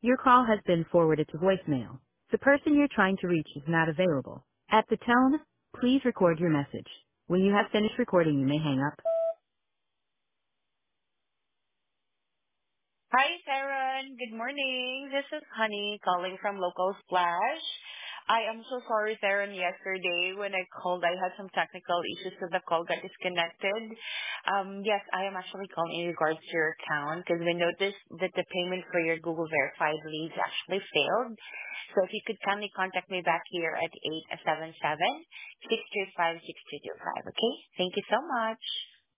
Your call has been forwarded to voicemail. The person you're trying to reach is not available. At the tone, please record your message. When you have finished recording, you may hang up. Hi, Sharon. Good morning. This is Honey calling from Local Splash. I am so sorry, Sharon. Yesterday when I called, I had some technical issues so the call got disconnected. Yes, I am actually calling in regards to your account because we noticed that the payment for your Google Verified leads actually failed. So if you could kindly contact me back here at 877-635-6225, okay? Thank you so much.